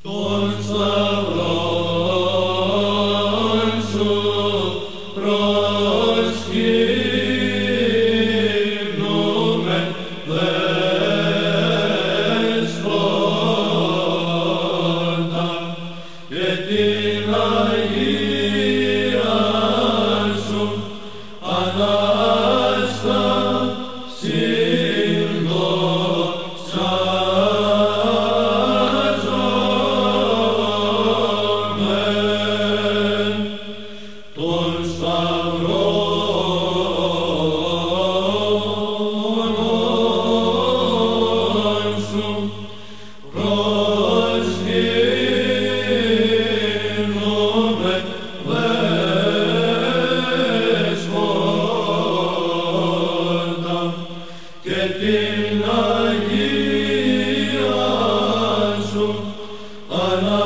Τον σταυρόν σου προσκύνουμε, Δέσποτα, και την Αγία σου Ανάσταση δοξάζομεν. Τον σταυρόν σου προσκύνουμε, Δέσποτα, και την Αγία σου Ανάσταση